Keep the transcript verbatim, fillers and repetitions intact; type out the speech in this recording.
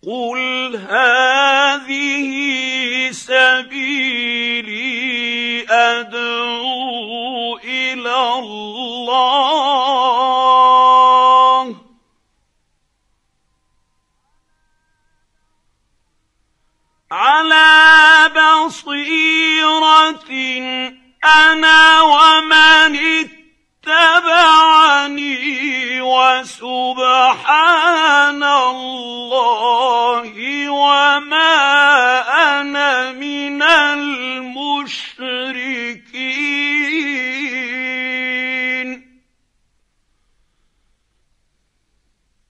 قُلْ هَٰذِهِ سَبِيلِي أَدْعُو إِلَى اللَّهِ عَلَىٰ بَصِيرَةٍ أَنَا وَمَنِ اتَّبَعَنِي وَسُبْحَانَ